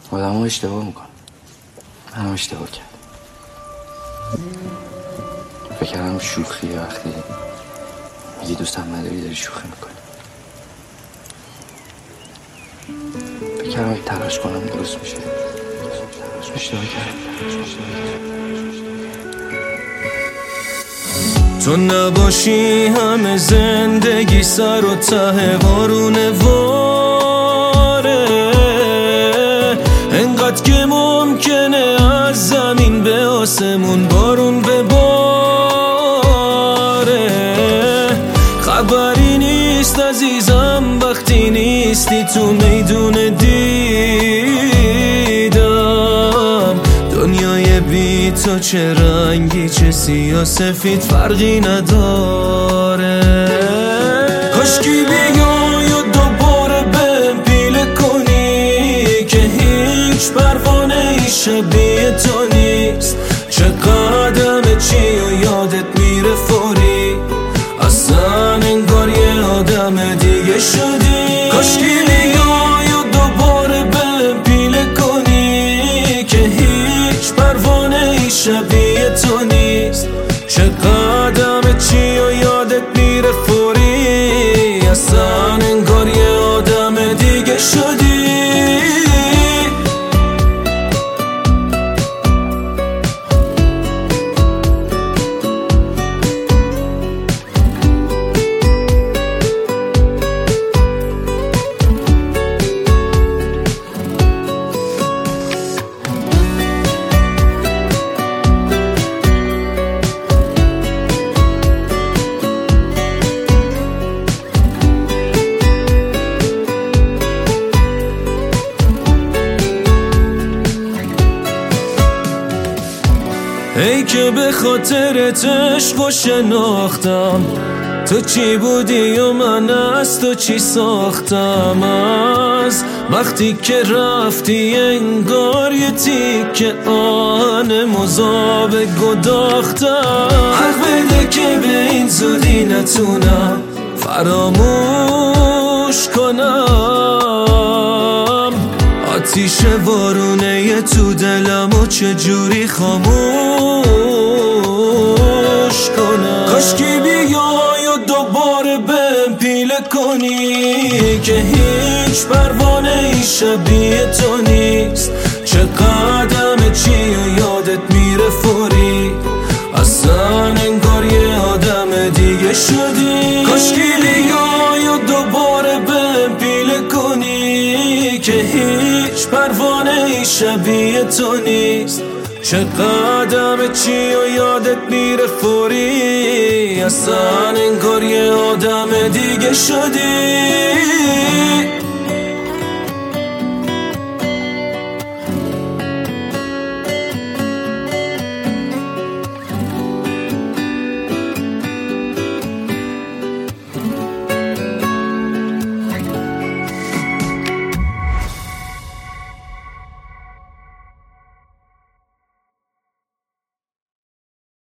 آدم ها اشتباه میکنم. منم اشتباه کردم. فکر کردم شوخیه وقتی میگی دوستم نداری داری شوخی میکنی. فکر کردم اگه تلاش کنم درست میشه. اشتباه کردم. تو نباشی همه زندگی سر و ته بارونه واره، انقدر که ممکنه از زمین به آسمون بارون بباره. خبری نیست عزیزم وقتی نیستی تو میدون دیدم. دنیای بی تو چه رنگی چه سیاه سفید فرقی نداره. کاشکی بیای و دوباره بهم پیله کنی که هیچ پروانه ای شبیه تو نیست. چه قدم چی و یادت میره فوری، اصلا انگار یه آدم دیگه شدی. کاشکی بیای و دوباره بهم پیله کنی که هیچ پروانه ای شبیه تو نیست. چه قدم چی و یادت میره فوری، اصلا انگار یه آدم دیگه شدی. ای که به خاطرت عشق و شناختم، تو چی بودی و من از تو چی ساختم. از وقتی که رفتی انگار یه تیکه آهن مذاب گداختم. حق بده که به این زودی نتونم فراموش کنم. آتیش وارونه یه تو دلم و چجوری خاموش کنم. کاشکی بیای و دوباره بهم پیله کنی که هیچ پروانه ای شبیه تو نیست. چه قدم چی و یادت میره فوری، اصلا انگار یه آدم دیگه شدی. کاشکی بیای و دوباره بهم پیله کنی که هیچ پروانه ای شبیه تو نیست. چه قدم چی و یادت میره فوری، اصلا انگار یه آدم دیگه شدی.